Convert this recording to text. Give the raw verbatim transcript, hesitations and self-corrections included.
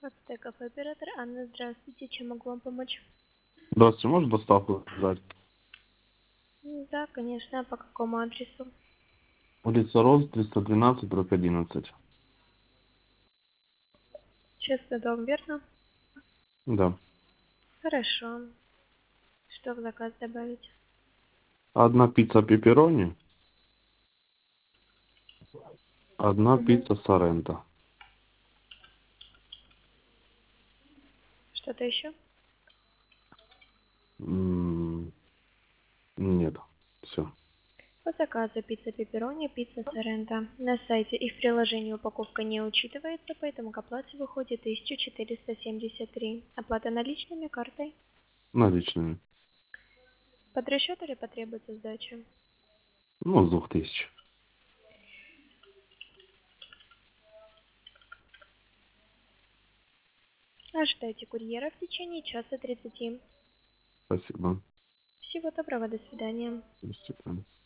Ацтеков оператор Анна, здравствуйте. Чем могу вам помочь? Здравствуйте, можно доставку заказать? М, Да, конечно. А по какому адресу? Улица Роз, триста двенадцать, дробь одиннадцать. Честный дом, верно? Да. Хорошо. Что в заказ добавить? Одна пицца пепперони, одна Угу. пицца соренто. Что-то еще? М, Нет, все. По заказу пицца пепперони, пицца соренто. На сайте и в приложении упаковка не учитывается, поэтому к оплате выходит тысяча четыреста семьдесят три. Оплата наличными, картой. Наличными. Под расчет или потребуется сдача? Ну, с двух тысяч. Ожидайте курьера в течение часа тридцати. Спасибо. Всего доброго, до свидания. До свидания.